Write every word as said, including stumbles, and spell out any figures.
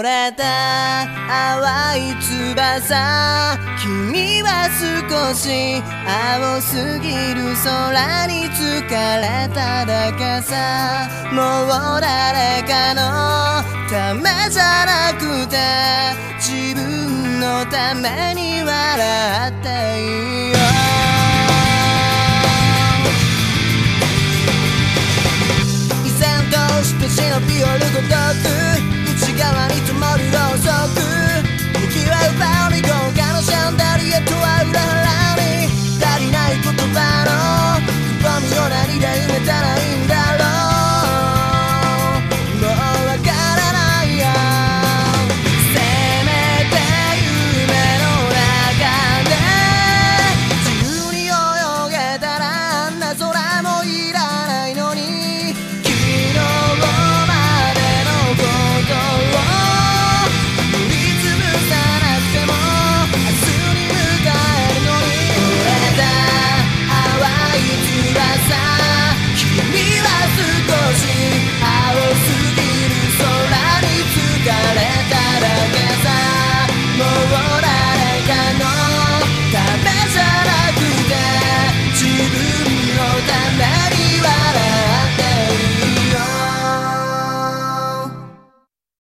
れた淡い翼、君は少し青すぎる空に疲れただけさ。もう誰かのためじゃなくて自分のために笑っていいよ。依然として忍び寄る孤独、